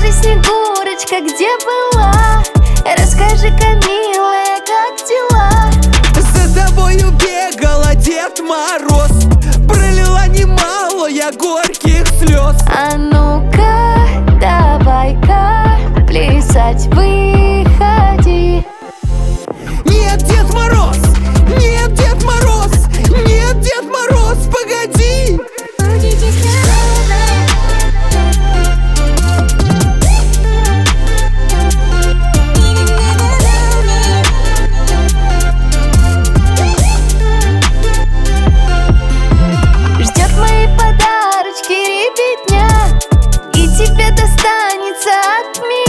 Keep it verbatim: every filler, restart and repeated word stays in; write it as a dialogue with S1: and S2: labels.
S1: ты, Снегурочка, где была? Расскажи-ка, милая, как дела?
S2: За тобою бегала Дед Мороз, пролила немало я горьких слез.
S1: А ну-ка, давай-ка плясать выходи.
S2: Нет, Дед Мороз! Нет, Дед Мороз! Нет, Дед Мороз, погоди!
S1: Ждет мои подарочки ребятня, и тебе достанется от меня.